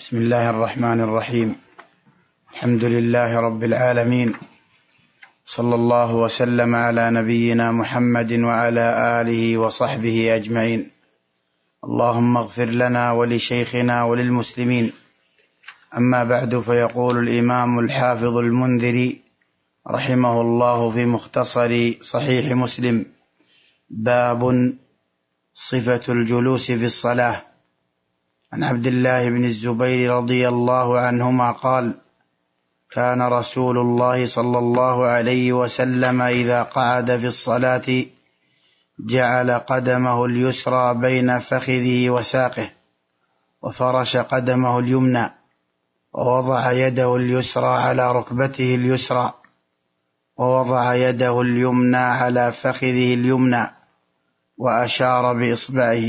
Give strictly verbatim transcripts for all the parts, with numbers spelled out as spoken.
بسم الله الرحمن الرحيم. الحمد لله رب العالمين، صلى الله وسلم على نبينا محمد وعلى آله وصحبه أجمعين. اللهم اغفر لنا ولشيخنا وللمسلمين. أما بعد، فيقول الإمام الحافظ المنذري رحمه الله في مختصر صحيح مسلم: باب صفة الجلوس في الصلاة. عن عبد الله بن الزبير رضي الله عنهما قال: كان رسول الله صلى الله عليه وسلم إذا قعد في الصلاة جعل قدمه اليسرى بين فخذه وساقه، وفرش قدمه اليمنى، ووضع يده اليسرى على ركبته اليسرى، ووضع يده اليمنى على فخذه اليمنى، وأشار بإصبعه.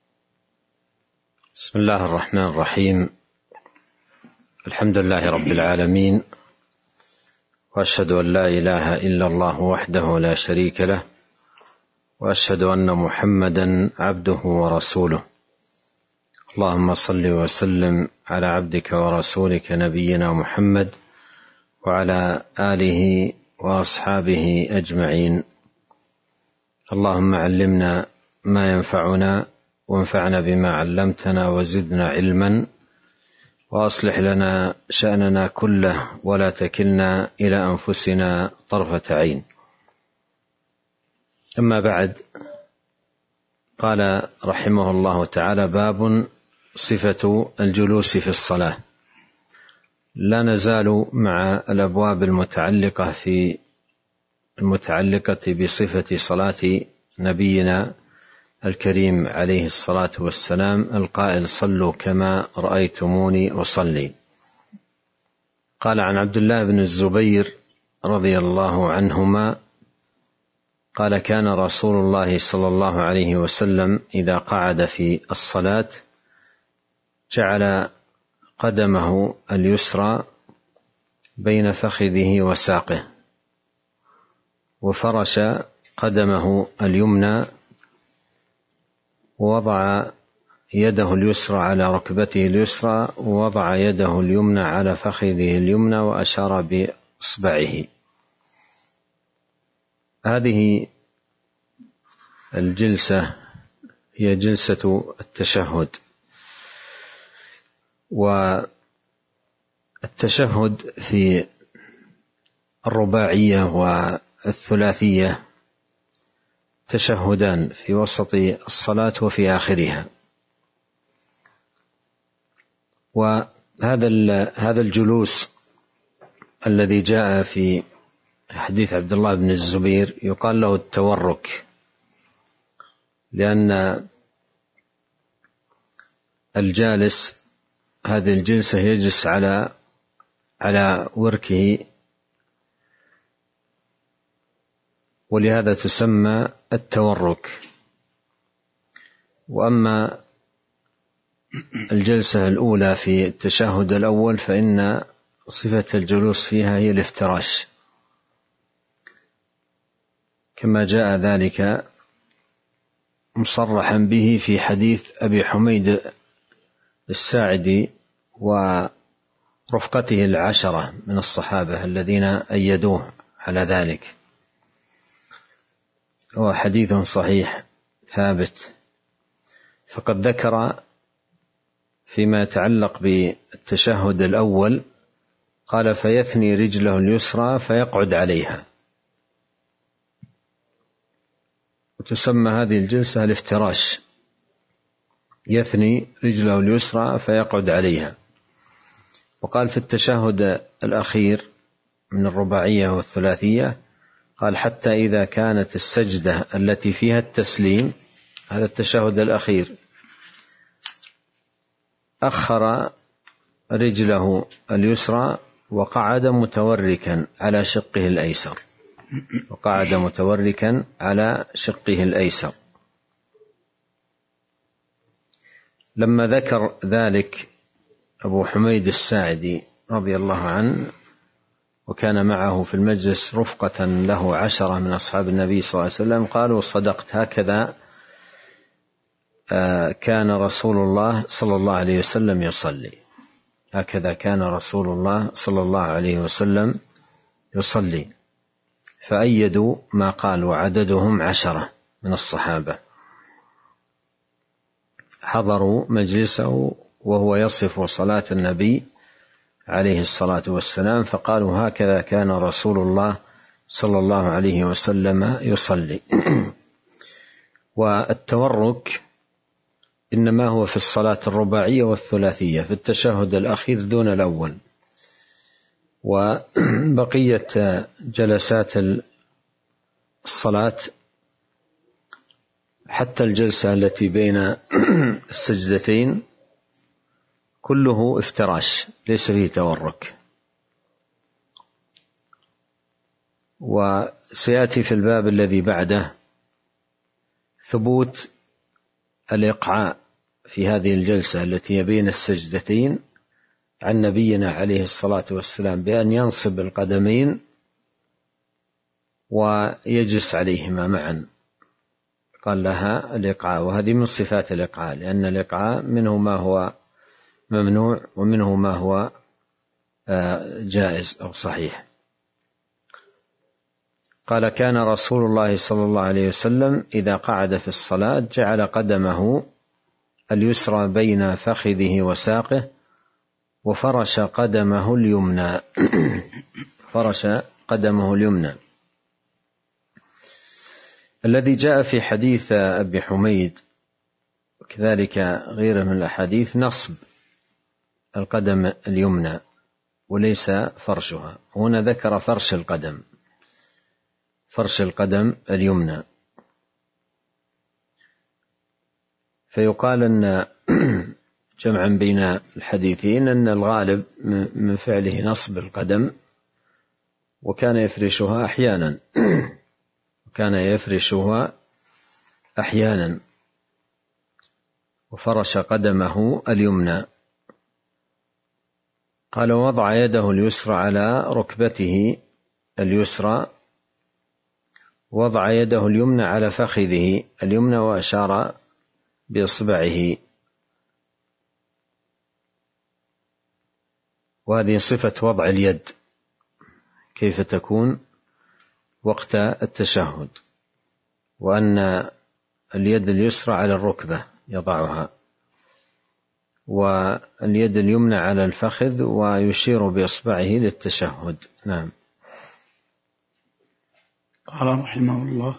بسم الله الرحمن الرحيم. الحمد لله رب العالمين، وأشهد أن لا إله إلا الله وحده لا شريك له، وأشهد أن محمدا عبده ورسوله. اللهم صل وسلم على عبدك ورسولك نبينا محمد وعلى آله وأصحابه أجمعين. اللهم علمنا ما ينفعنا، وانفعنا بما علمتنا، وزدنا علما، وأصلح لنا شأننا كله، ولا تكلنا إلى أنفسنا طرفة عين. أما بعد، قال رحمه الله تعالى: باب صفة الجلوس في الصلاة. لا نزال مع الأبواب المتعلقة في المتعلقة بصفة صلاة نبينا الكريم عليه الصلاة والسلام، القائل: صلوا كما رأيتموني أصلي. قال: عن عبد الله بن الزبير رضي الله عنهما قال: كان رسول الله صلى الله عليه وسلم إذا قعد في الصلاة جعل قدمه اليسرى بين فخذه وساقه، وفرش قدمه اليمنى، ووضع يده اليسرى على ركبته اليسرى، ووضع يده اليمنى على فخذه اليمنى، وأشار بإصبعه. هذه الجلسة هي جلسة التشهد. والتشهد في الرباعية والثلاثية تشهدان: في وسط الصلاة وفي آخرها. وهذا هذا الجلوس الذي جاء في حديث عبد الله بن الزبير يقال له التورك، لأن الجالس هذه الجلسة يجلس على على وركه، ولهذا تسمى التورك. وأما الجلسة الأولى في التشهد الأول فإن صفة الجلوس فيها هي الافتراش، كما جاء ذلك مصرحا به في حديث أبي حميد الساعدي ورفقته العشرة من الصحابة الذين أيدوه على ذلك. هو حديث صحيح ثابت. فقد ذكر فيما يتعلق بالتشهد الأول، قال: فيثني رجله اليسرى فيقعد عليها. وتسمى هذه الجلسة الافتراش، يثني رجله اليسرى فيقعد عليها. وقال في التشهد الأخير من الرباعية والثلاثية، قال: حتى إذا كانت السجدة التي فيها التسليم، هذا التشهد الأخير، أخر رجله اليسرى وقعد متوركا على شقه الأيسر وقعد متوركا على شقه الأيسر. لما ذكر ذلك أبو حميد الساعدي رضي الله عنه، وكان معه في المجلس رفقة له عشرة من أصحاب النبي صلى الله عليه وسلم، قالوا: صدقت، هكذا كان رسول الله صلى الله عليه وسلم يصلي. هكذا كان رسول الله صلى الله عليه وسلم يصلي، فأيدوا ما قال، وعددهم عشرة من الصحابة حضروا مجلسه وهو يصف صلاة النبي عليه الصلاة والسلام، فقالوا هكذا كان رسول الله صلى الله عليه وسلم يصلي. والتورك إنما هو في الصلاة الرباعية والثلاثية، في التشهد الأخير دون الأول، وبقية جلسات الصلاة حتى الجلسة التي بين السجدتين كله افتراش، ليس فيه تورك. وسيأتي في الباب الذي بعده ثبوت الإقعاء في هذه الجلسة التي بين السجدتين عن نبينا عليه الصلاة والسلام بأن ينصب القدمين ويجلس عليهما معا، قال لها الإقعاء، وهذه من صفات الإقعاء، لأن الإقعاء منه ما هو ممنوع ومنه ما هو جائز أو صحيح. قال كان رسول الله صلى الله عليه وسلم إذا قعد في الصلاة جعل قدمه اليسرى بين فخذه وساقه وفرش قدمه اليمنى فرش قدمه اليمنى الذي جاء في حديث أبي حميد وكذلك غيره من الأحاديث نصب القدم اليمنى وليس فرشها، هنا ذكر فرش القدم فرش القدم اليمنى، فيقال أن جمعا بين الحديثين أن الغالب من فعله نصب القدم، وكان يفرشها أحيانا وكان يفرشها أحيانا وفرش قدمه اليمنى. قال وضع يده اليسرى على ركبته اليسرى، وضع يده اليمنى على فخذه اليمنى وأشار بإصبعه، وهذه صفة وضع اليد كيف تكون وقت التشهد، وأن اليد اليسرى على الركبة يضعها، واليد اليمنى على الفخذ، ويشير بإصبعه للتشهد. نعم. قال رحمه الله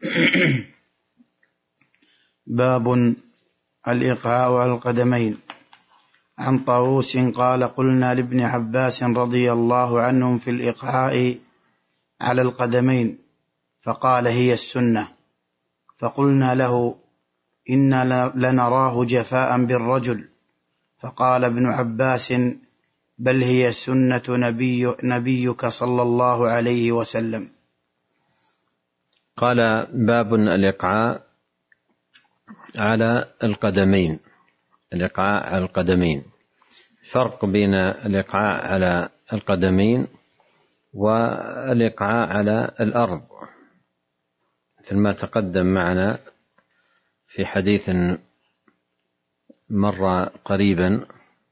باب الإيقاع على القدمين. عن طاووس قال قلنا لابن عباس رضي الله عنهم في الإيقاع على القدمين، فقال هي السنة، فقلنا له إنا لنراه جفاء بالرجل، فقال ابن عباس بل هي سنة نبي نبيك صلى الله عليه وسلم. قال باب الإقعاء على القدمين. الإقعاء على القدمين، فرق بين الإقعاء على القدمين والإقعاء على الأرض، مثل ما تقدم معنا في حديث مر قريبا.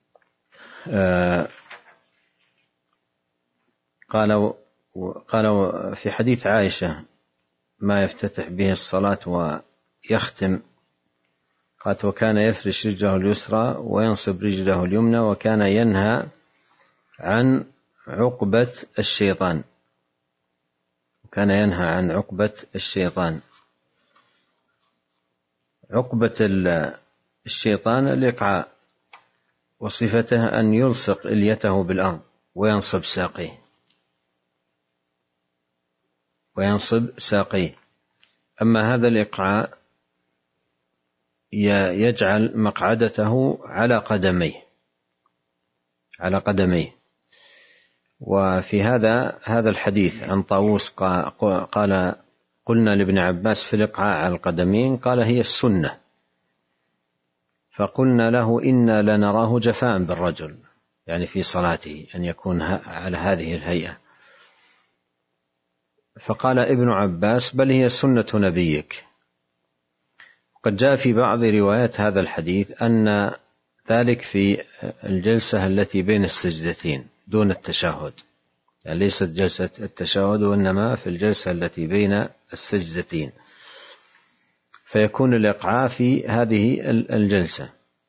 قالوا قالوا في حديث عائشة ما يفتتح به الصلاة ويختم، قالت وكان يفرش رجله اليسرى وينصب رجله اليمنى، وكان ينهى عن عقبة الشيطان وكان ينهى عن عقبة الشيطان. عقبة الشيطان الإقعاء، وصفته أن يلصق إليته بالأرض وينصب ساقيه وينصب ساقيه أما هذا الإقعاء يجعل مقعدته على قدميه على قدميه وفي هذا هذا الحديث عن طاووس قال قلنا لابن عباس في الإقعاء على القدمين، قال هي السنة، فقلنا له إنا لنراه جفاء بالرجل، يعني في صلاته أن يكون على هذه الهيئة. فقال ابن عباس بل هي سنة نبيك. قد جاء في بعض روايات هذا الحديث أن ذلك في الجلسة التي بين السجدتين دون التشهد، يعني ليست جلسة التشهد وإنما في الجلسة التي بين السجدتين، فيكون الإقعاء في هذه الجلسة.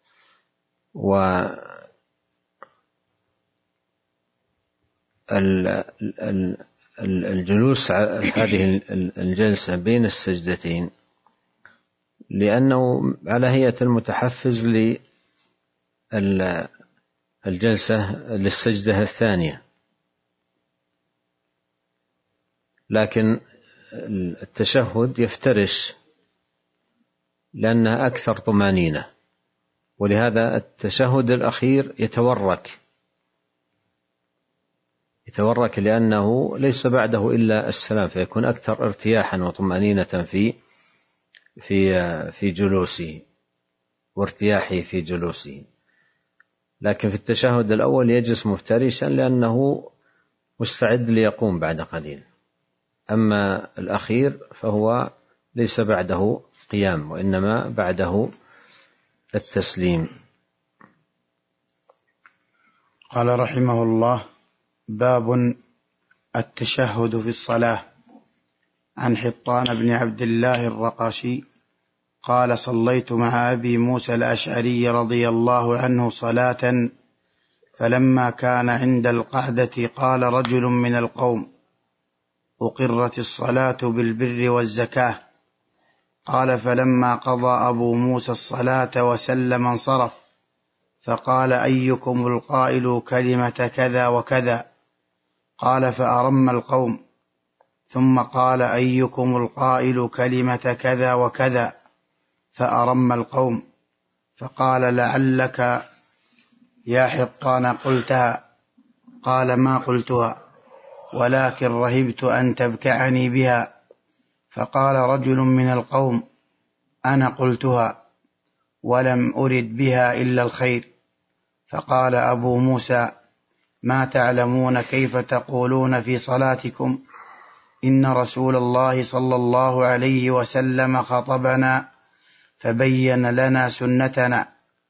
والجلوس هذه الجلسة بين السجدتين لأنه على هيئة المتحفز للجلسة للسجدة الثانية، لكن التشهد يفترش لأنها أكثر طمأنينة، ولهذا التشهد الأخير يتورك يتورك لأنه ليس بعده إلا السلام، فيكون أكثر ارتياحا وطمأنينة في في في جلوسه وارتياحه في جلوسه. لكن في التشهد الأول يجلس مفترشا لأنه مستعد ليقوم بعد قليل، أما الأخير فهو ليس بعده قيام وإنما بعده التسليم. قال رحمه الله: باب التشهد في الصلاة. عن حطان بن عبد الله الرقاشي قال: صليت مع أبي موسى الأشعري رضي الله عنه صلاة، فلما كان عند القعدة قال رجل من القوم: أقرت الصلاة بالبر والزكاة. قال: فلما قضى أبو موسى الصلاة وسلم انصرف، فقال: أيكم القائل كلمة كذا وكذا؟ قال: فأرم القوم. ثم قال: أيكم القائل كلمة كذا وكذا؟ فأرم القوم. فقال: لعلك يا حطان قلتها. قال: ما قلتها، ولكن رهبت أن تبكعني بها. فقال رجل من القوم: أنا قلتها ولم أرد بها إلا الخير. فقال أبو موسى: ما تعلمون كيف تقولون في صلاتكم؟ إن رسول الله صلى الله عليه وسلم خطبنا فبين لنا سنتنا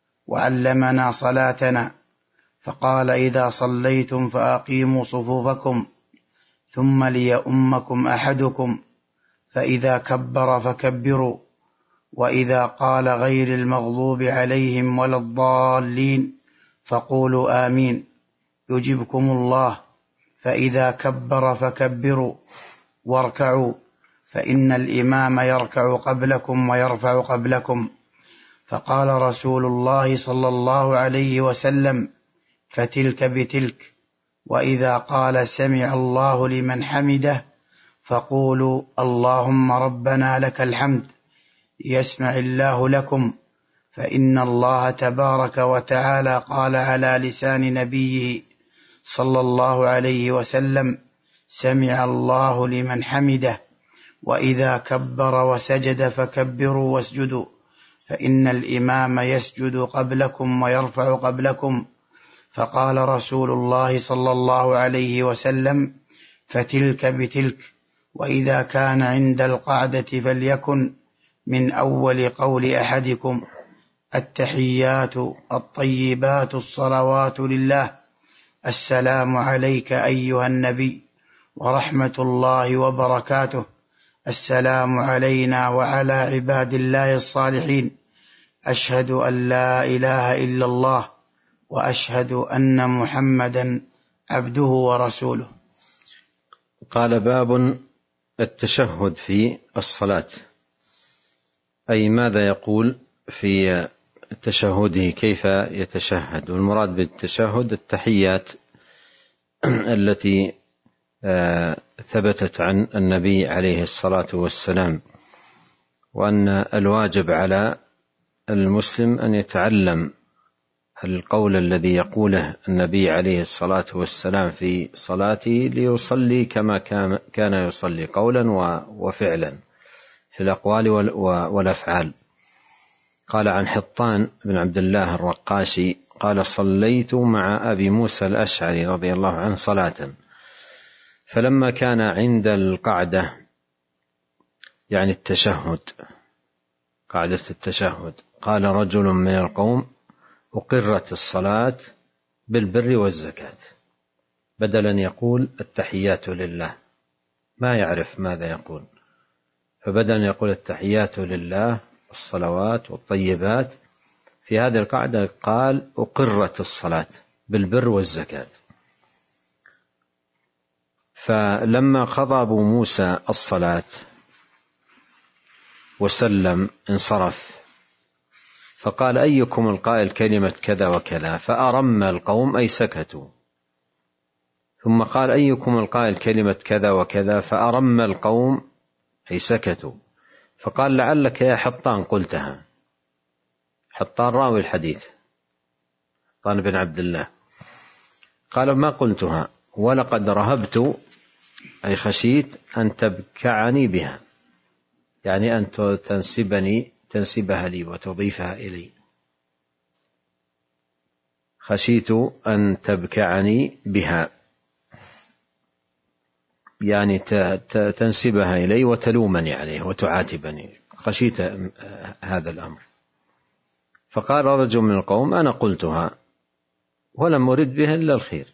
وعلمنا صلاتنا، فقال: إذا صليتم فأقيموا صفوفكم، ثم ليؤمكم أحدكم، فإذا كبر فكبروا، وإذا قال غير المغضوب عليهم ولا الضالين فقولوا آمين يجبكم الله، فإذا كبر فكبروا، واركعوا، فإن الإمام يركع قبلكم ويرفع قبلكم. فقال رسول الله صلى الله عليه وسلم: فتلك بتلك. وإذا قال سمع الله لمن حمده فقولوا اللهم ربنا لك الحمد يسمع الله لكم، فإن الله تبارك وتعالى قال على لسان نبيه صلى الله عليه وسلم: سمع الله لمن حمده. وإذا كبر وسجد فكبروا واسجدوا، فإن الإمام يسجد قبلكم ويرفع قبلكم. فقال رسول الله صلى الله عليه وسلم: فتلك بتلك. وإذا كان عند القعدة فليكن من أول قول أحدكم: التحيات الطيبات الصلوات لله، السلام عليك أيها النبي ورحمة الله وبركاته، السلام علينا وعلى عباد الله الصالحين، أشهد أن لا إله إلا الله وأشهد أن محمدا عبده ورسوله. قال: باب التشهد في الصلاة، أي ماذا يقول في تشهده، كيف يتشهد. والمراد بالتشهد التحيات التي ثبتت عن النبي عليه الصلاة والسلام، وأن الواجب على المسلم أن يتعلم القول الذي يقوله النبي عليه الصلاة والسلام في صلاته ليصلي كما كان يصلي قولا وفعلا في الأقوال والأفعال. قال: عن حطان بن عبد الله الرقاشي قال: صليت مع أبي موسى الأشعري رضي الله عنه صلاة، فلما كان عند القعدة، يعني التشهد، قعدة التشهد، قال رجل من القوم: أقرت الصلاة بالبر والزكاة، بدل أن يقول التحيات لله، ما يعرف ماذا يقول، فبدل أن يقول التحيات لله الصلوات والطيبات، في هذه القاعدة قال أقرت الصلاة بالبر والزكاة. فلما قضى أبو موسى الصلاة وسلم انصرف، فقال أيكم القائل كلمة كذا وكذا، فأرم القوم أي سكتوا. ثم قال أيكم القائل كلمة كذا وكذا، فأرم القوم أي سكتوا. فقال لعلك يا حطان قلتها، حطان راوي الحديث حطان بن عبد الله، قال ما قلتها ولقد رهبت أي خشيت أن تبكعني بها، يعني أن تنسبني تنسبها لي وتضيفها إلي، خشيت أن تبكعني بها يعني تنسبها إلي وتلومني عليه وتعاتبني، خشيت هذا الأمر. فقال رجل من القوم أنا قلتها ولم أرد بها إلا الخير،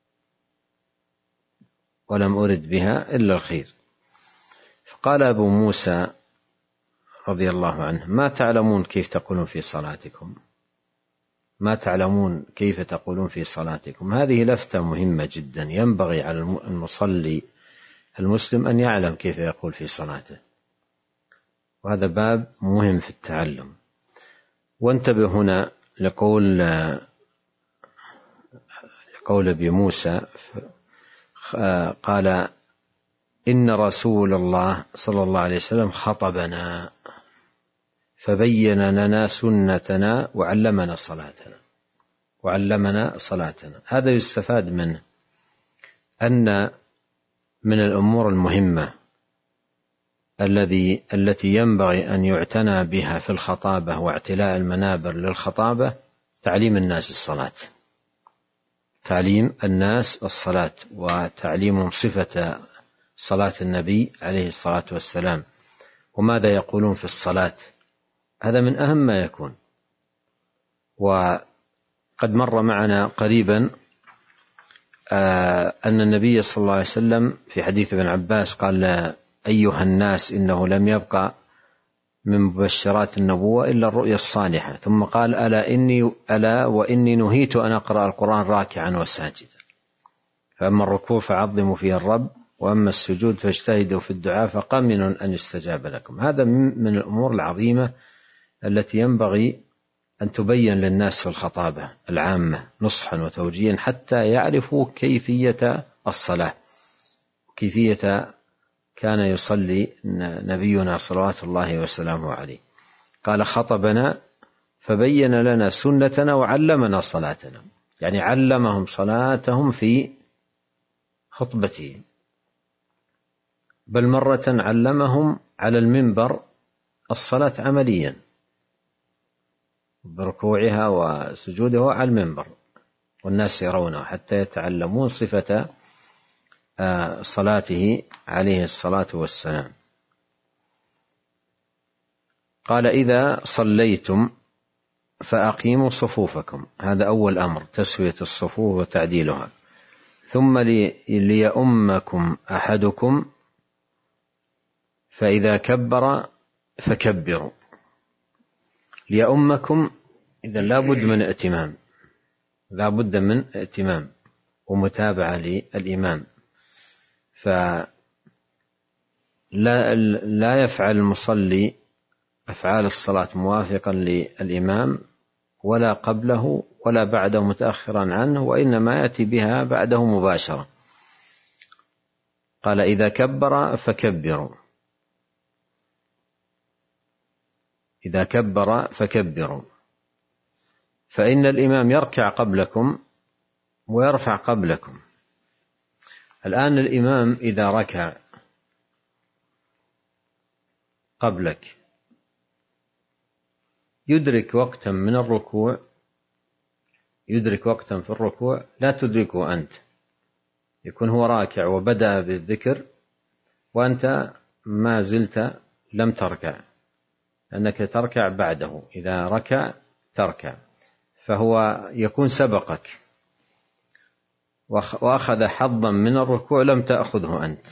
ولم أرد بها إلا الخير. فقال أبو موسى رضي الله عنه ما تعلمون كيف تقولون في صلاتكم، ما تعلمون كيف تقولون في صلاتكم. هذه لفتة مهمة جدا، ينبغي على المصلي المسلم أن يعلم كيف يقول في صلاته، وهذا باب مهم في التعلم. وانتبه هنا لقول لقول أبي موسى قال إن رسول الله صلى الله عليه وسلم خطبنا فبين لنا سنتنا وعلمنا صلاتنا وعلمنا صلاتنا. هذا يستفاد منه أن من الأمور المهمة الذي التي ينبغي أن يعتنى بها في الخطابة واعتلاء المنابر للخطابة تعليم الناس الصلاة، تعليم الناس الصلاة وتعليمهم صفة صلاة النبي عليه الصلاة والسلام وماذا يقولون في الصلاة، هذا من أهم ما يكون. وقد مر معنا قريبا أن النبي صلى الله عليه وسلم في حديث ابن عباس قال أيها الناس إنه لم يبقى من مبشرات النبوة إلا الرؤيا الصالحة، ثم قال ألا إني ألا وإني نهيت أن أقرأ القرآن راكعا وساجدا، فأما الركوع فعظموا فيه الرب وأما السجود فاجتهدوا في الدعاء فقمن أن يستجاب لكم. هذا من الأمور العظيمة التي ينبغي أن تبين للناس في الخطابة العامة نصحا وتوجيها حتى يعرفوا كيفية الصلاة، كيفية كان يصلي نبينا صلوات الله وسلامه عليه. قال خطبنا فبين لنا سنتنا وعلمنا صلاتنا، يعني علمهم صلاتهم في خطبته، بل مرة علمهم على المنبر الصلاة عمليا بركوعها وسجودها على المنبر والناس يرونه حتى يتعلمون صفة صلاته عليه الصلاة والسلام. قال إذا صليتم فأقيموا صفوفكم، هذا أول أمر تسوية الصفوف وتعديلها. ثم ليؤمكم أحدكم فإذا كبر فكبروا. ليؤمكم إذا لا بد من ائتمام، لا بد من ائتمام ومتابعة للإمام، فلا لا يفعل المصلي أفعال الصلاة موافقا للإمام ولا قبله ولا بعده متأخرا عنه، وإنما يأتي بها بعده مباشرة. قال إذا كبر فكبروا، إذا كبر فكبروا، فإن الإمام يركع قبلكم ويرفع قبلكم. الآن الإمام إذا ركع قبلك يدرك وقتا من الركوع، يدرك وقتا في الركوع لا تدركه أنت، يكون هو راكع وبدأ بالذكر وأنت ما زلت لم تركع، لأنك تركع بعده، إذا ركع تركع، فهو يكون سبقك وأخذ حظا من الركوع لم تأخذه أنت،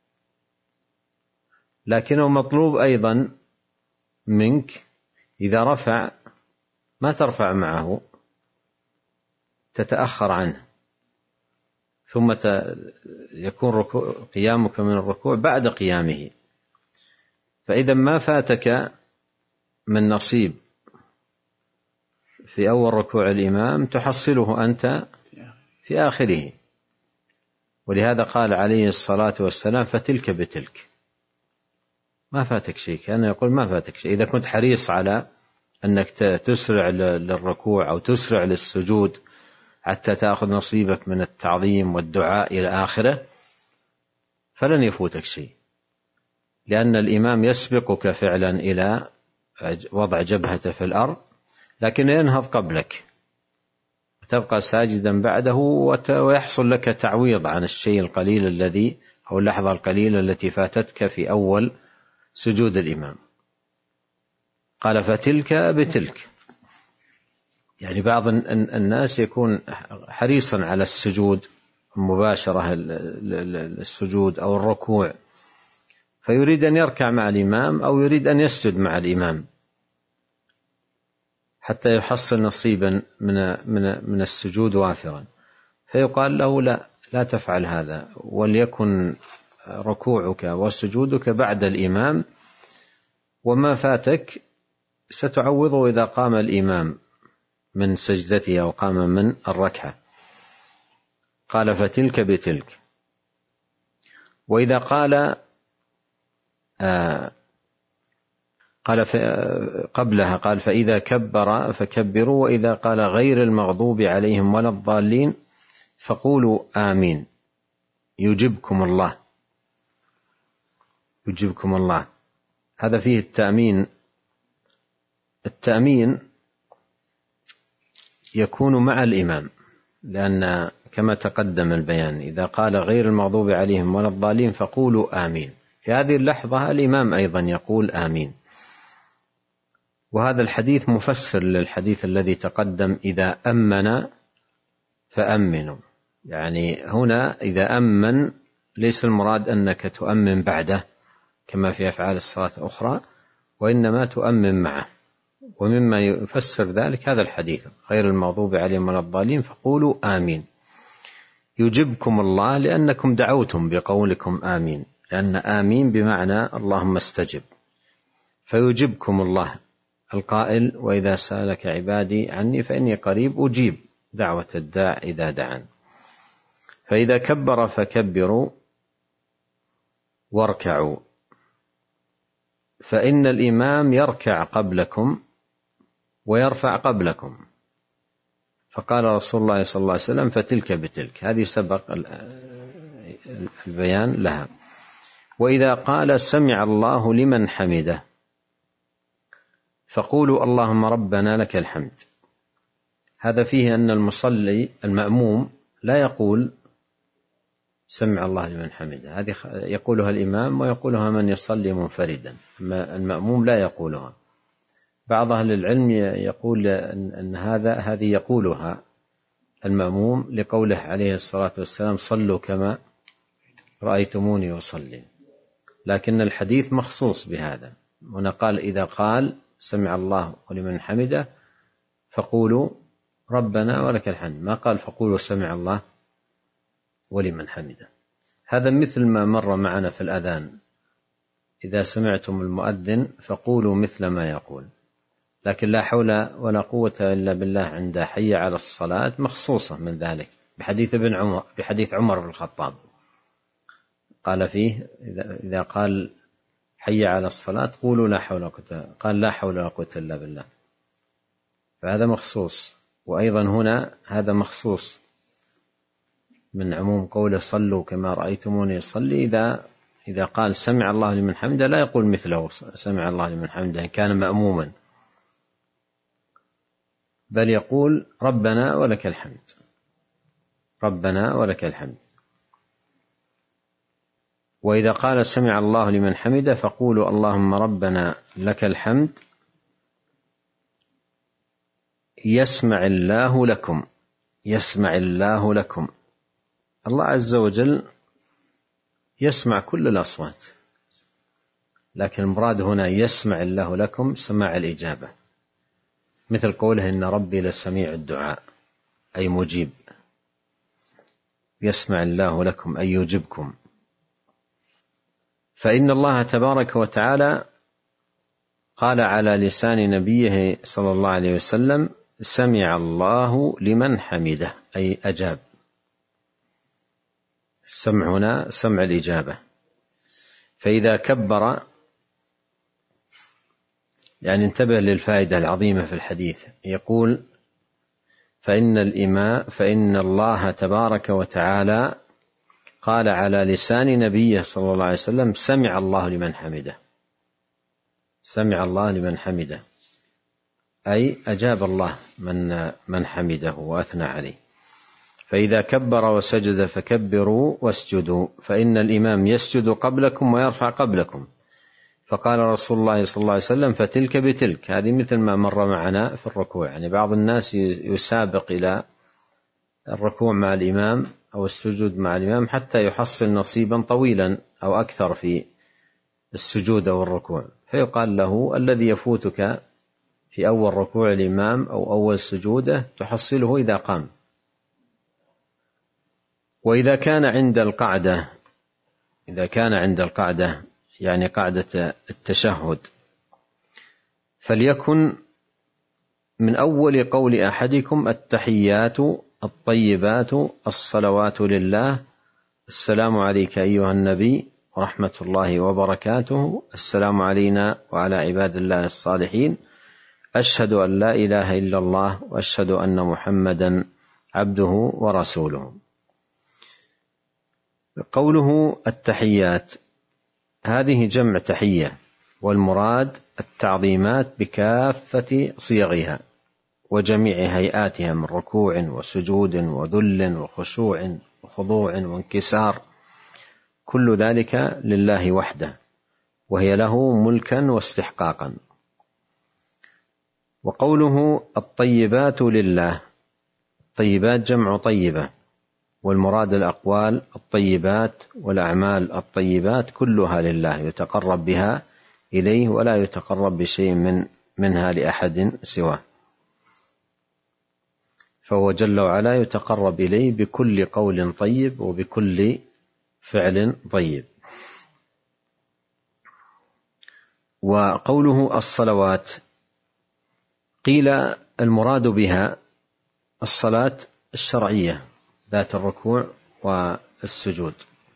لكنه مطلوب أيضا منك إذا رفع ما ترفع معه، تتأخر عنه، ثم يكون قيامك من الركوع بعد قيامه. فإذا ما فاتك من نصيب في أول ركوع الإمام تحصله أنت في آخره. ولهذا قال عليه الصلاة والسلام فتلك بتلك، ما فاتك شيء، كان يقول ما فاتك شيء. إذا كنت حريص على أنك تسرع للركوع أو تسرع للسجود حتى تأخذ نصيبك من التعظيم والدعاء إلى آخره فلن يفوتك شيء، لأن الإمام يسبقك فعلا إلى وضع جبهته في الأرض، لكن ينهض قبلك وتبقى ساجدا بعده، ويحصل لك تعويض عن الشيء القليل الذي أو اللحظة القليلة التي فاتتك في أول سجود الإمام. قال فتلك بتلك، يعني بعض الناس يكون حريصا على السجود مباشرة السجود أو الركوع، فيريد أن يركع مع الإمام أو يريد أن يسجد مع الإمام حتى يحصل نصيبا من من من السجود وافرا، فيقال له لا لا تفعل هذا، وليكن ركوعك وسجودك بعد الإمام، وما فاتك ستعوضه إذا قام الإمام من سجدته أو قام من الركعة. قال فتلك بتلك. وإذا قال آه قال قبلها قال فإذا كبر فكبروا، وإذا قال غير المغضوب عليهم ولا الضالين فقولوا آمين يجبكم الله، يجبكم الله. هذا فيه التأمين. التأمين يكون مع الإمام، لأن كما تقدم البيان إذا قال غير المغضوب عليهم ولا الضالين فقولوا آمين، في هذه اللحظة الإمام أيضا يقول آمين. وهذا الحديث مفسر للحديث الذي تقدم إذا أمن فأمنوا، يعني هنا إذا أمن ليس المراد أنك تؤمن بعده كما في أفعال الصلاة الأخرى، وإنما تؤمن معه. ومما يفسر ذلك هذا الحديث غير المغضوب عليهم ولا الضالين فقولوا آمين يجبكم الله، لأنكم دعوتم بقولكم آمين، لأن آمين بمعنى اللهم استجب، فيجبكم الله القائل وإذا سألك عبادي عني فإني قريب أجيب دعوة الداع إذا دعان. فإذا كبر فكبروا واركعوا، فإن الإمام يركع قبلكم ويرفع قبلكم. فقال رسول الله صلى الله عليه وسلم فتلك بتلك، هذه سبق البيان لها. وإذا قال سمع الله لمن حمده فقولوا اللهم ربنا لك الحمد. هذا فيه أن المصلي المأموم لا يقول سمع الله لمن حمده، هذه يقولها الإمام ويقولها من يصلي منفردا، المأموم لا يقولها. بعض أهل العلم يقول أن هذا هذه يقولها المأموم لقوله عليه الصلاة والسلام صلوا كما رأيتموني أصلي، لكن الحديث مخصوص بهذا. هنا قال إذا قال سمع الله ولمن حمده فقولوا ربنا ولك الحمد، ما قال فقولوا سمع الله ولمن حمده. هذا مثل ما مر معنا في الأذان، إذا سمعتم المؤذن فقولوا مثل ما يقول، لكن لا حول ولا قوة إلا بالله عند حي على الصلاة مخصوصة من ذلك بحديث ابن عمر بحديث عمر بن الخطاب قال فيه إذا قال حي على الصلاة قولوا لا حول ولا قوة، قال لا حول ولا قوة إلا بالله، فهذا مخصوص. وأيضا هنا هذا مخصوص من عموم قوله صلوا كما رأيتموني يصلي. إذا إذا قال سمع الله لمن حمده لا يقول مثله سمع الله لمن حمده إن كان مأموما، بل يقول ربنا ولك الحمد، ربنا ولك الحمد. وإذا قال سمع الله لمن حمده فقولوا اللهم ربنا لك الحمد يسمع الله لكم، يسمع الله لكم. الله عز وجل يسمع كل الأصوات، لكن المراد هنا يسمع الله لكم سماع الإجابة، مثل قوله إن ربي لسميع الدعاء، أي مجيب. يسمع الله لكم أي يجبكم. فإن الله تبارك وتعالى قال على لسان نبيه صلى الله عليه وسلم: سمع الله لمن حمده، أي أجاب. السمع هنا سمع الإجابة. فإذا كبر، يعني انتبه للفائدة العظيمة في الحديث، يقول: فإن الإمام فإن الله تبارك وتعالى قال على لسان نبيه صلى الله عليه وسلم: سمع الله لمن حمده، سمع الله لمن حمده، أي أجاب الله من من حمده وأثنى عليه. فإذا كبر وسجد فكبروا واسجدوا، فإن الإمام يسجد قبلكم ويرفع قبلكم. فقال رسول الله صلى الله عليه وسلم: فتلك بتلك. هذه مثل ما مر معنا في الركوع، يعني بعض الناس يسابق إلى الركوع مع الإمام أو السجود مع الإمام حتى يحصل نصيبا طويلا أو أكثر في السجود أو الركوع، فيقال له: الذي يفوتك في أول ركوع الإمام أو أول سجوده تحصله إذا قام. وإذا كان عند القعدة، إذا كان عند القعدة يعني قعدة التشهد، فليكن من أول قول أحدكم: التحيات الطيبات الصلوات لله، السلام عليك أيها النبي ورحمة الله وبركاته، السلام علينا وعلى عباد الله الصالحين، أشهد أن لا إله إلا الله وأشهد أن محمدا عبده ورسوله. قوله التحيات هذه جمع تحية، والمراد التعظيمات بكافة صيغها وجميع هيئاتها من ركوع وسجود وذل وخشوع وخضوع وانكسار، كل ذلك لله وحده، وهي له ملكا واستحقاقا. وقوله الطيبات لله، الطيبات جمع طيبة، والمراد الأقوال الطيبات والأعمال الطيبات كلها لله، يتقرب بها إليه ولا يتقرب بشيء من منها لأحد سواه، فهو جل وعلا يتقرب إليه بكل قول طيب وبكل فعل طيب. وقوله الصلوات، قيل المراد بها الصلاة الشرعية ذات الركوع والسجود،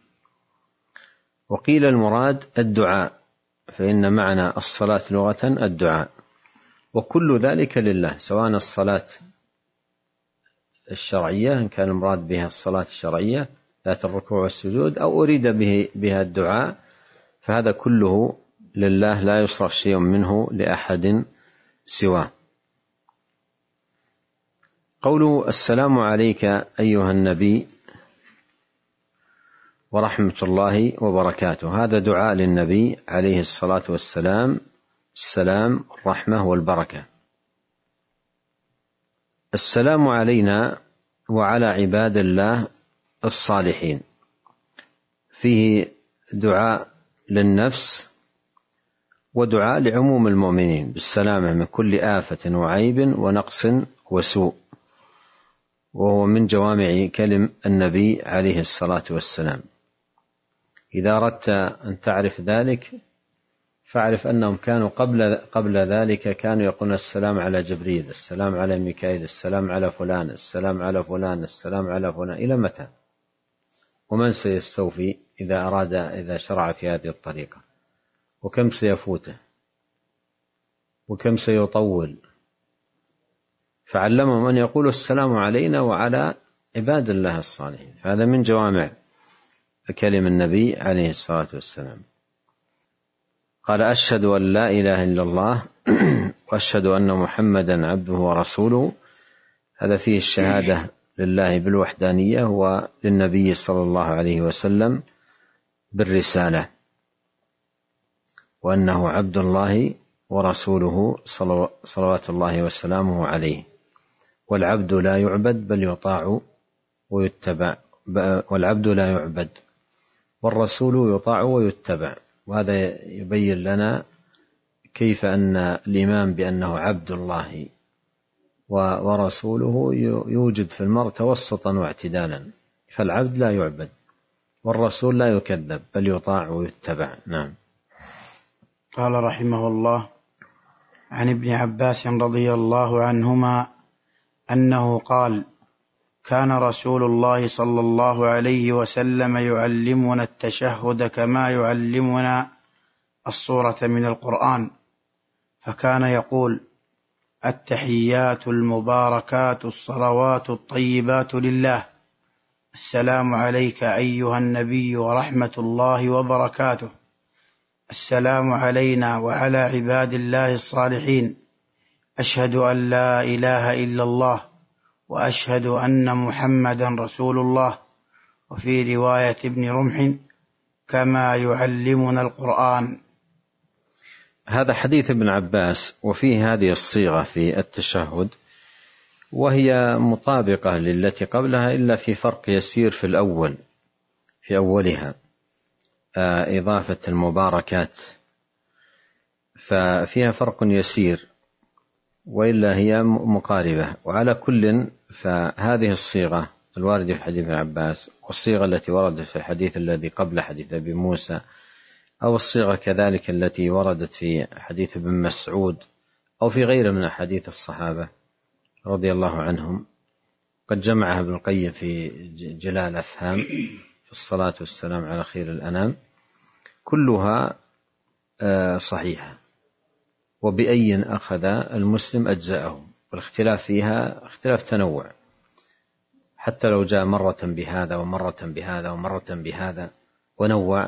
وقيل المراد الدعاء، فإن معنى الصلاة لغة الدعاء، وكل ذلك لله، سواء الصلاة الشرعية إن كان المراد بها الصلاة الشرعية ذات الركوع والسجود، أو أريد به بها الدعاء، فهذا كله لله، لا يصرف شيء منه لأحد سواه. قوله السلام عليك أيها النبي ورحمة الله وبركاته، هذا دعاء للنبي عليه الصلاة والسلام، السلام الرحمة والبركة. السلام علينا وعلى عباد الله الصالحين، فيه دعاء للنفس ودعاء لعموم المؤمنين بالسلامة من كل آفة وعيب ونقص وسوء، وهو من جوامع كلم النبي عليه الصلاة والسلام. إذا أردت أن تعرف ذلك فاعرف أنهم كانوا قبل, قبل ذلك كانوا يقولون السلام على جبريل، السلام على ميكائيل، السلام على فلان، السلام على فلان، السلام على فلان، إلى متى؟ ومن سيستوفي إذا أراد إذا شرع في هذه الطريقة؟ وكم سيفوته وكم سيطول؟ فعلمهم أن يقولوا السلام علينا وعلى عباد الله الصالحين، هذا من جوامع كلم النبي عليه الصلاة والسلام. قال أشهد أن لا إله إلا الله وأشهد أن محمدا عبده ورسوله، هذا فيه الشهادة لله بالوحدانية وللنبي صلى الله عليه وسلم بالرسالة، وأنه عبد الله ورسوله صلوات الله وسلامه عليه. والعبد لا يعبد بل يطاع ويتبع، والعبد لا يعبد والرسول يطاع ويتبع. وهذا يبين لنا كيف أن الإيمان بأنه عبد الله ورسوله يوجد في المرء توسطا واعتدالا، فالعبد لا يعبد والرسول لا يكذب بل يطاع ويتبع. نعم. قال رحمه الله: عن ابن عباس رضي الله عنهما أنه قال: كان رسول الله صلى الله عليه وسلم يعلمنا التشهد كما يعلمنا السورة من القرآن، فكان يقول: التحيات المباركات الصلوات الطيبات لله، السلام عليك أيها النبي ورحمة الله وبركاته، السلام علينا وعلى عباد الله الصالحين، أشهد أن لا إله إلا الله وأشهد أن محمدا رسول الله. وفي رواية ابن رمح: كما يعلمنا القرآن. هذا حديث ابن عباس وفيه هذه الصيغة في التشهد، وهي مطابقة للتي قبلها إلا في فرق يسير في الأول في أولها إضافة المباركات، ففيها فرق يسير وإلا هي مقاربة. وعلى كل فهذه الصيغة الواردة في حديث ابن عباس والصيغة التي وردت في الحديث الذي قبل حديث أبي موسى، أو الصيغة كذلك التي وردت في حديث ابن مسعود أو في غيره من أحاديث الصحابة رضي الله عنهم، قد جمعها ابن القيم في جلال أفهام في الصلاة والسلام على خير الأنام، كلها صحيحة، وبأي أخذ المسلم أجزاءه، والاختلاف فيها اختلاف تنوع، حتى لو جاء مرة بهذا ومرة بهذا ومرة بهذا ونوع،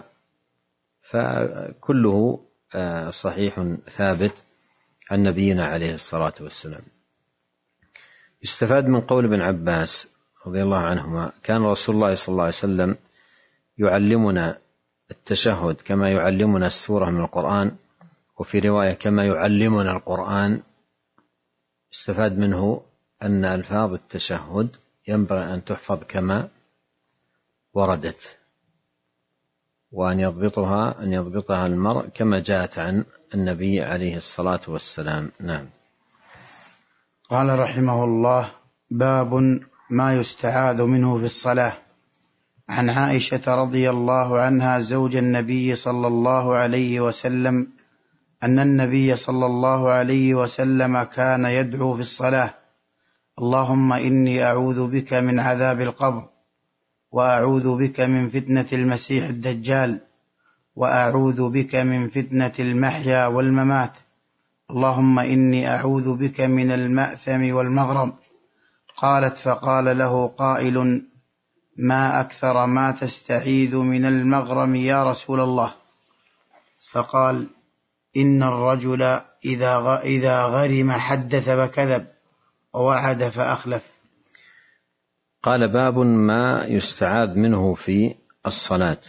فكله صحيح ثابت عن نبينا عليه الصلاة والسلام. يستفاد من قول ابن عباس رضي الله عنهما: كان رسول الله صلى الله عليه وسلم يعلمنا التشهد كما يعلمنا السورة من القرآن، وفي رواية كما يعلمنا القرآن. استفاد منه أن ألفاظ التشهد ينبغي أن تحفظ كما وردت، وأن يضبطها أن يضبطها المرء كما جاءت عن النبي عليه الصلاة والسلام. نعم. قال رحمه الله: باب ما يستعاذ منه في الصلاة. عن عائشة رضي الله عنها زوج النبي صلى الله عليه وسلم أن النبي صلى الله عليه وسلم كان يدعو في الصلاة: اللهم إني أعوذ بك من عذاب القبر، وأعوذ بك من فتنة المسيح الدجال، وأعوذ بك من فتنة المحيا والممات، اللهم إني أعوذ بك من المأثم والمغرم. قالت: فقال له قائل: ما أكثر ما تستعيذ من المغرم يا رسول الله؟ فقال: إن الرجل إذا غرم حدث فكذب، ووعد فأخلف. قال: باب ما يستعاذ منه في الصلاة.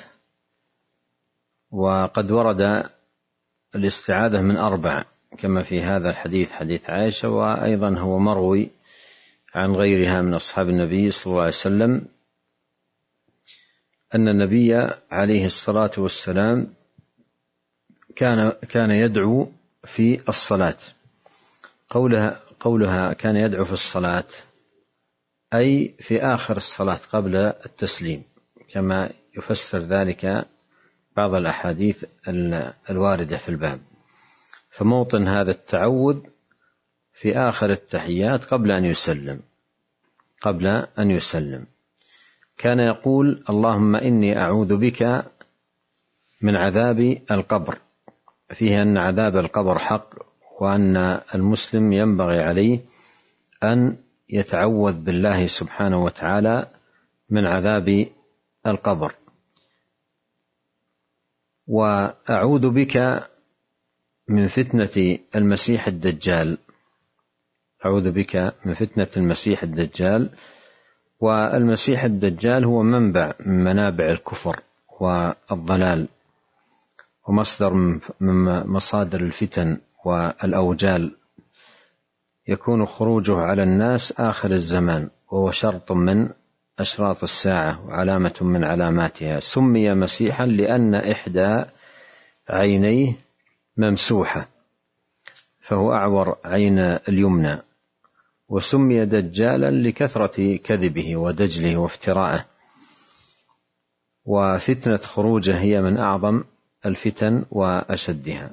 وقد ورد الاستعاذة من أربع كما في هذا الحديث حديث عائشة، وأيضا هو مروي عن غيرها من أصحاب النبي صلى الله عليه وسلم أن النبي عليه الصلاة والسلام كان كان يدعو في الصلاة. قولها قولها كان يدعو في الصلاة أي في آخر الصلاة قبل التسليم، كما يفسر ذلك بعض الأحاديث الواردة في الباب. فموطن هذا التعوذ في آخر التحيات قبل أن يسلم قبل أن يسلم كان يقول: اللهم إني أعوذ بك من عذاب القبر، فيه أن عذاب القبر حق، وأن المسلم ينبغي عليه أن يتعوذ بالله سبحانه وتعالى من عذاب القبر. وأعوذ بك من فتنة المسيح الدجال، أعوذ بك من فتنة المسيح الدجال. والمسيح الدجال هو منبع من منابع الكفر والضلال، ومصدر من مصادر الفتن والأوجال، يكون خروجه على الناس آخر الزمان، وهو شرط من أشراط الساعة وعلامة من علاماتها. سمي مسيحا لأن إحدى عينيه ممسوحة فهو أعور عين اليمنى، وسمي دجالا لكثرة كذبه ودجله وافتراءه، وفتنة خروجه هي من أعظم الفتن وأشدها.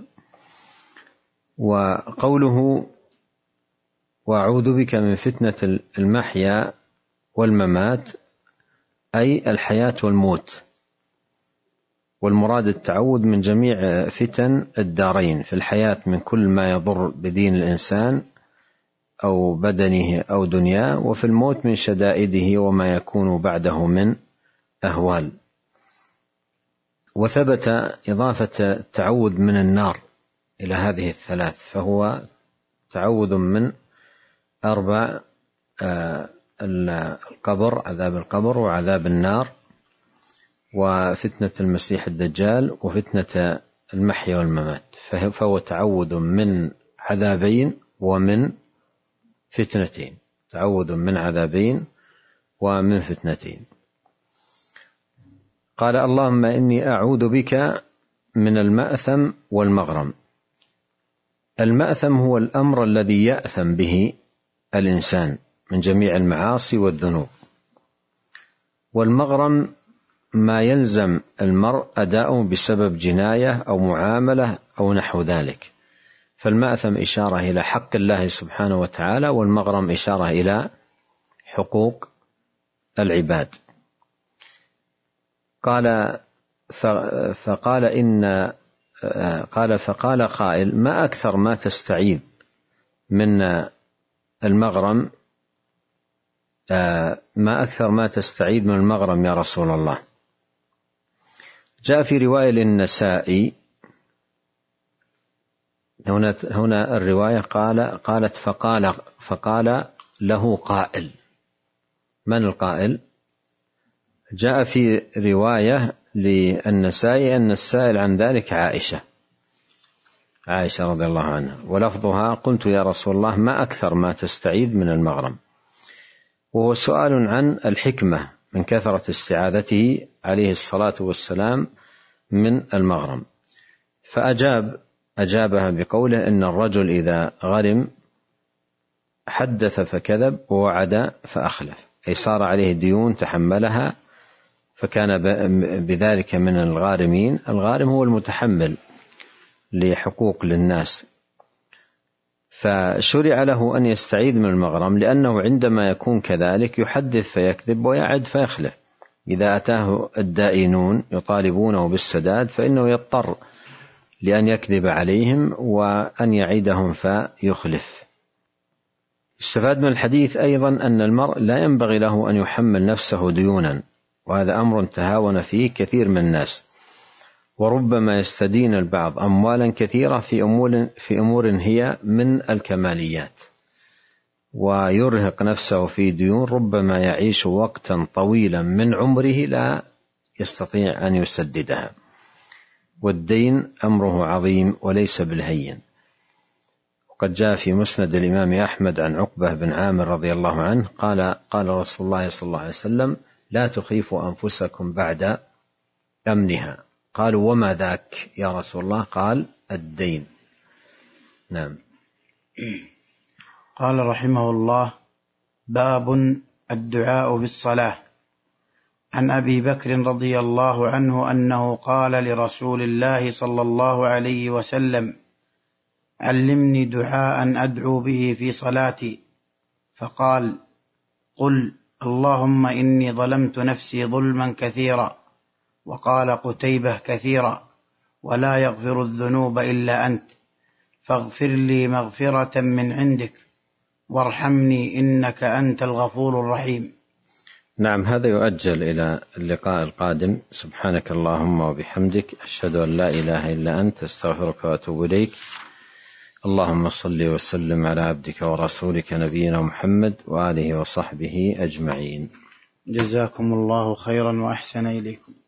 وقوله وأعوذ بك من فتنة المحيا والممات أي الحياة والموت، والمراد التعوذ من جميع فتن الدارين، في الحياة من كل ما يضر بدين الإنسان أو بدنه أو دنياه، وفي الموت من شدائده وما يكون بعده من أهوال. وثبت إضافة التعوذ من النار إلى هذه الثلاث، فهو تعوذ من أربع: القبر، عذاب القبر وعذاب النار وفتنة المسيح الدجال وفتنة المحيا والممات، فهو تعوذ من عذابين ومن فتنتين، تعوذ من عذابين ومن فتنتين. قال اللهم إني أعوذ بك من المأثم والمغرم. المأثم هو الأمر الذي يأثم به الإنسان من جميع المعاصي والذنوب، والمغرم ما يلزم المرء أداؤه بسبب جناية أو معاملة أو نحو ذلك، فالمأثم إشارة إلى حق الله سبحانه وتعالى، والمغرم إشارة إلى حقوق العباد. قال فقال إن قال فقال قائل: ما أكثر ما تستعيذ من المغرم ما أكثر ما تستعيذ من المغرم يا رسول الله؟ جاء في رواية للنسائي هنا هنا الرواية قال قالت فقال فقال له قائل. من القائل؟ جاء في رواية للنسائي أن السائل عن ذلك عائشة عائشة رضي الله عنها، ولفظها: قلت يا رسول الله ما أكثر ما تستعيذ من المغرم، وهو سؤال عن الحكمة من كثرة استعاذته عليه الصلاة والسلام من المغرم، فأجاب أجابها بقوله: إن الرجل إذا غرم حدث فكذب ووعد فأخلف، أي صار عليه ديون تحملها فكان بذلك من الغارمين. الغارم هو المتحمل لحقوق للناس، فشرع له أن يستعيذ من المغرم، لأنه عندما يكون كذلك يحدث فيكذب ويعد فيخلف. إذا أتاه الدائنون يطالبونه بالسداد فإنه يضطر لأن يكذب عليهم وأن يعيدهم فيخلف. استفاد من الحديث أيضا أن المرء لا ينبغي له أن يحمل نفسه ديونا، وهذا أمر تهاون فيه كثير من الناس، وربما يستدين البعض أموالا كثيرة في أمور, في أمور هي من الكماليات، ويرهق نفسه في ديون ربما يعيش وقتا طويلا من عمره لا يستطيع أن يسددها، والدين أمره عظيم وليس بالهين. وقد جاء في مسند الإمام أحمد عن عقبة بن عامر رضي الله عنه قال قال رسول الله صلى الله عليه وسلم: لا تخيفوا أنفسكم بعد أمنها. قالوا: وما ذاك يا رسول الله؟ قال: الدين. نعم. قال رحمه الله: باب الدعاء بالصلاة. عن أبي بكر رضي الله عنه أنه قال لرسول الله صلى الله عليه وسلم: علمني دعاء أدعو به في صلاتي. فقال: قل اللهم إني ظلمت نفسي ظلما كثيرا. وقال قتيبة: كثيرا، ولا يغفر الذنوب إلا أنت، فاغفر لي مغفرة من عندك، وارحمني إنك أنت الغفور الرحيم. نعم، هذا يؤجل إلى اللقاء القادم. سبحانك اللهم وبحمدك، أشهد أن لا إله إلا أنت، أستغفرك وأتوب إليك. اللهم صل وسلم على عبدك ورسولك نبينا محمد وآله وصحبه أجمعين. جزاكم الله خيرا وأحسن إليكم.